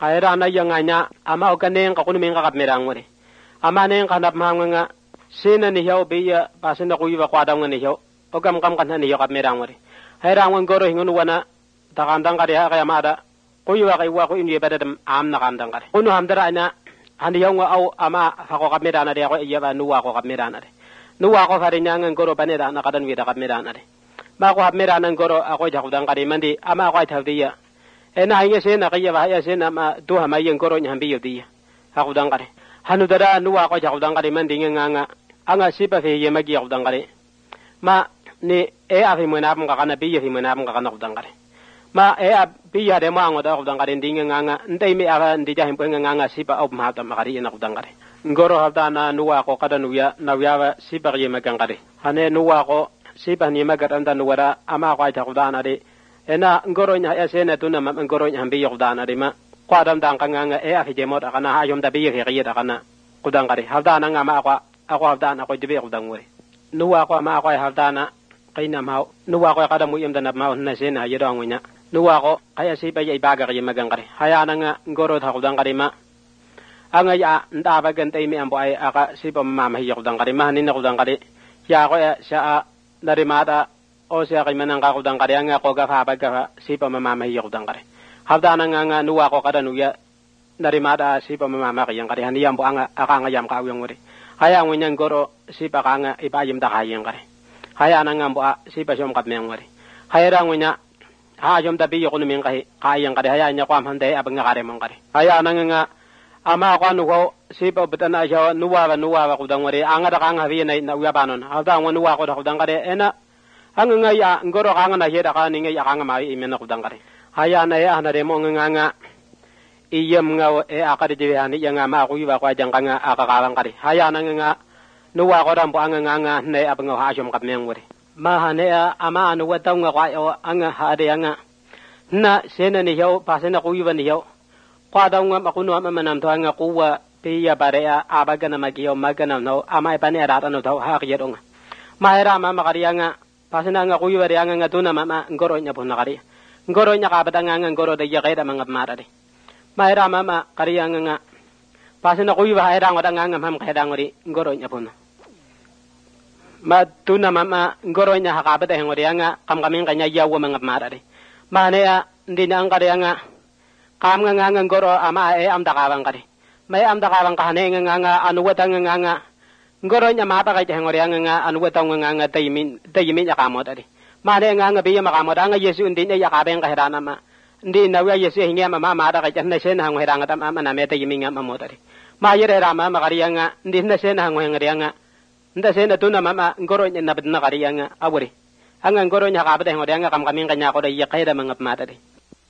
kaira na yanganya ama okaneng ka kunumin ka kapmerang wari ama neng kanap mahanga sina ni hiyaw biya pasina kuyiwa kwadang ni hiyaw ogam kam kan ni hiyaw kapmerang wari hairang wan goro hingun wana takandang kari ha kaya mada kuyiwa kaiwa ko inye badam am na kandang kari kunu hamdara ina handi hiyaw nga au ama fako kapmerana de ako iya ba nuwa ko kapmerana de nuwa ko fari nyangan goro paneda na kadan wida kapmerana de ma ko kapmerana goro ako jakudang kari mandi ama ako itawdiya ena hinga sena kaya ba ya sena ma duha mayen goro nyambi yodiya akudang kari hanu dara nuwa ko jakudang kari mandi nganga anga sipa fe ye magi akudang kari ma ni afi menapung kakana biya fi menapung kakana akudang kari ma biya de ma ngoda akudang kari ndinga nganga ndai mi ava ndija himpo nganga sipa au mahata makari ina akudang kari ngoro hadana nuwa ko kada nuya nawya sipa ye magang kari hane nuwa ko sipa ni magaranda nuwara ama ko aita akudana de ena ngoro nya ya sena tuna ma ngoro nya hambi akudana de ma kwadam dang kanganga afi je mod akana hayom da biya fi qiyada kana kudang kari hadana ngama ako hadana ko dibe akudang wori nuwa ko ma ko hadana kaina mau nuwa ko kada mu yam danap mau na sena yedong nya nuwa ko kaya sipa ye baga ye magang kari haya nanga ngoro tha kudang kari ma anga ya nda ba gan tai mi ambo ai aka sipa mama hi kudang kari ma ni na kudang kari ya ko ya sa dari mata o sia kai manang ka kudang kari anga ko ga fa ba ga sipa mama hi kudang kari hadana nga nuwa ko kada nuya dari mata sipa mama ka yang kari hani ambo anga aka anga yam ka uyang wori haya ngunya ngoro sipa ka anga ipayim da ka yang kari haya nanga ambo sipa som kat meng wori haya rangunya ha jom da bi ko numin ka yang kari haya nya kwam hande abang kare mong kari haya nanga ama ko anu ko sipa betana jawa nuwa ba kudang wari anga da kanga bi na uya banon hada ngwa nuwa ko da kudang kare ena anga nga ya ngoro kanga na heda ka ninga ya kanga mai imena kudang kare haya na ya na re mo nga iyem nga akade de hani ya nga ma ko yiwa ko jang kanga aka kawang kare haya nga nuwa ko dampo anga nga ne abang ha jom kap meng wari ma hane ama anu wa taw nga ko anga hade anga na sena ni yaw pasena ko yiwa ni yaw kwadaw nga makuno manam to anga kuwa piya barea abaga na magiyo magana no ama ipani arata no taw ha kiyedonga maera mama kariya nga pasena nga kuyiwa ri anga tuna mama ngoro nya pun nakari ngoro nya ka badanga nga ngoro de yakaida mangap mara de maera mama kariya nga pasena kuyiwa era ngoda nga mam kaida ngori ngoro nya pun ma tuna mama ngoro nya ha ka bada ngori anga kam kamin kanya yawo mangap mara de mane ya ndina angkari anga kam nga ngoro ama am da kawang kari may am da kawang ka hane nga anu watang nga ngoro nya mata ka ngori nga anu watang nga tayimin ya kamot adi mane nga biya makamot anga yesu ndin ya kabeng ka hirana ma ndin na yesu hinga mama mata ka na sen hang hiranga tam ama na meta yiminga mamot adi ma yere rama makari nga ndin na sen hang ngori nga nda sen tuna mama ngoro nya na badna kari nga awri anga ngoro nya ka bada ngori nga kam kamin kanya ko da ya kaida mangap mata adi